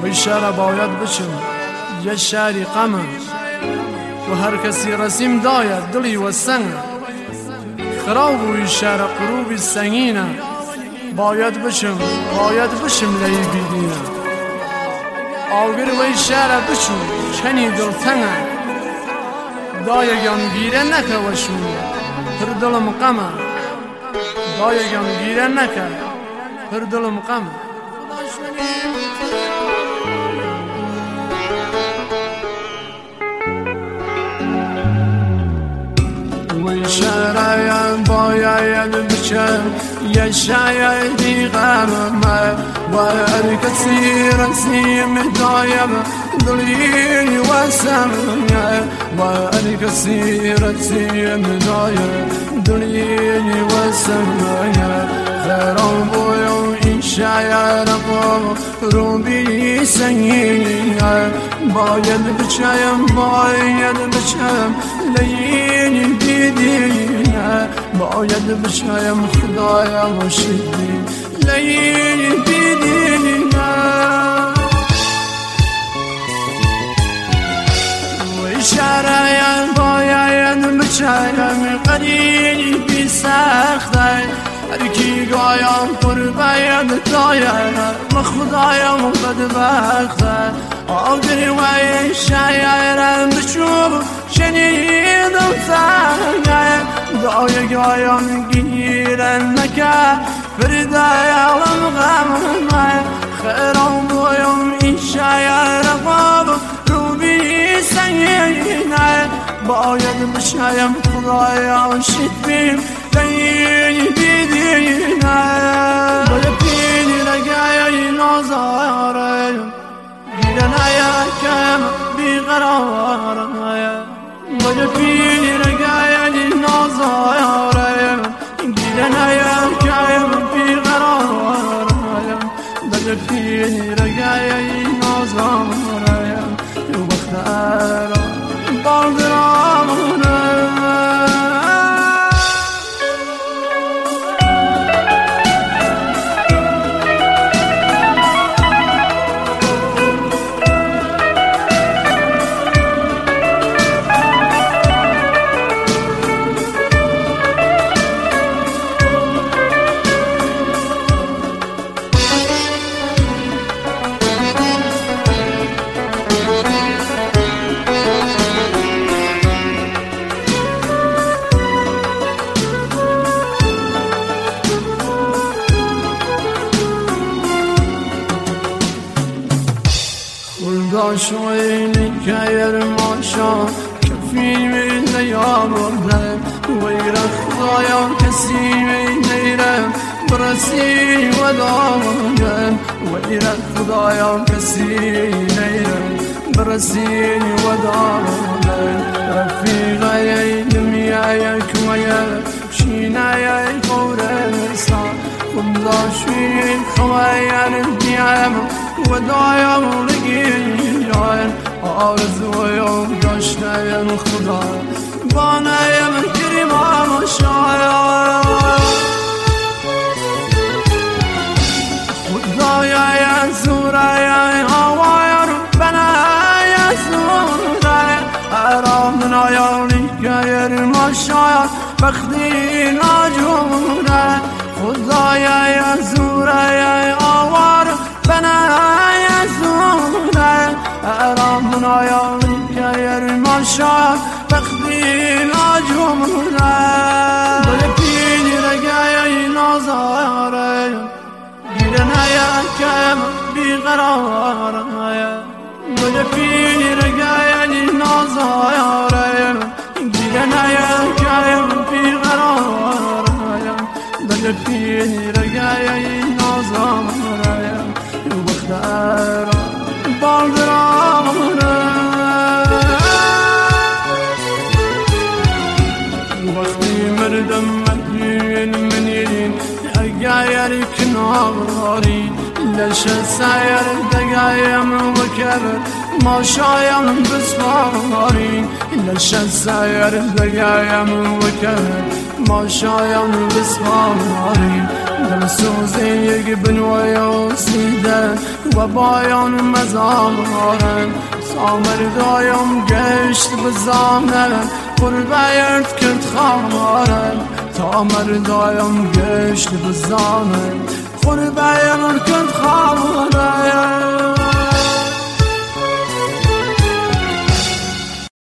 وی شهر باید بچم یه شهری غمه و هر کسی رسیم داید دلی و سنگ خراب وی شهر قروبی سنگینه باید بچم لی بیدینه آگر وی شهر بچم چنی دلتنگه دایگم گیره نکه وشون پر دلم غمه دایگم گیره نکه پر دلم غمه وی شهرایم باید بچم یه شایدی غمه و هر کسی رسیم دایم دلی و سمنه و هر کسی رسیم دایم دلی و سمنه خیرم بویم این شاید روبی سنگینه باید بچم لین بیدینه باید بچم خدایم شدی لین بیدینه وی شهرایم باید بچم قریبی سخته هر کی گایم پر باید داید و خدایم بدبخته آگر وی شایرم بچوب شنیدم سنگه دای گایم گیرن نکه فردایالم غمه خیرم بویم این شایرم روبی سنگینه باید بشایم خدایم شدیم لین بیدینه باید پینی لگه نازارم گیرن کم بیقرارم باید پینی لگه نازارم گیرن کم بیقرارم باید پینی لگه نازارم بخترم باردرامونه شوی کایر ماشا کفی من نیامدم ویر خدایم کسی نیرم برسی و دامدم ویر خدایم کسی نیرم برسی و دامدم رفیقای دمیای کویا شینای قورستان خدا شوی خوایر دیم و دایم لگیان آرزویم داشتم خدا بانایم کریمم شاید خدایا زورای هوای بنای زورای آرام نیالی که ما شاید بختی ناجونه خدایا زورای هوای بنای زورای آرام نیالی که ما شاید بختی ناجونه بلپینی رگای نازاره کم بیقرارم بلپینی رگای نازاره کم بیقرارم بلپینی رگای نازاره بخترم باردرامونه وقتی مردم منین اگر کناری لش سایر دقایم وكبر ما شایم بسپاری لش سایر دقایم وكبر ما شایم بسپاری دلسوزی یک بنویا سیدن و بایان مزارن سامر دایم گشت بزانن قربیرد کند خارن تامر دایم گشت بزانن قربیرد